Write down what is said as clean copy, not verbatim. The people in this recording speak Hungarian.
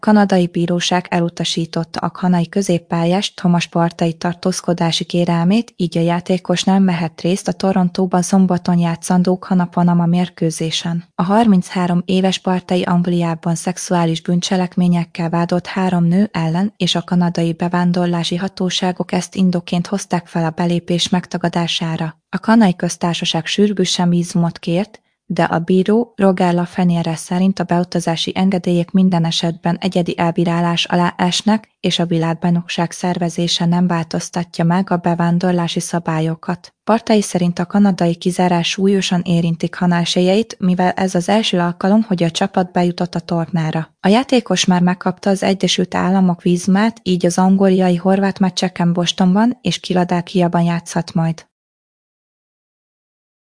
Kanadai bíróság elutasította a kanai középpályás Thomas Partey tartózkodási kérelmét, így a játékos nem vehet részt a Torontóban szombaton játszandó Kana-Panama mérkőzésen. A 33 éves Partey Angliában szexuális bűncselekményekkel vádolt 3 nő ellen, és a kanadai bevándorlási hatóságok ezt indokként hozták fel a belépés megtagadására. A kanai köztársaság sürgősen vízumot kért, de a bíró Roger Lafreniere szerint a beutazási engedélyek minden esetben egyedi elbírálás alá esnek, és a világbajnokság szervezése nem változtatja meg a bevándorlási szabályokat. Partey szerint a kanadai kizárás súlyosan érinti Kana esélyeit, mivel ez az első alkalom, hogy a csapat bejutott a tornára. A játékos már megkapta az Egyesült Államok vízumát, így az angoliai-horvát meccseken Bostonban és Philadelphiában játszhat majd.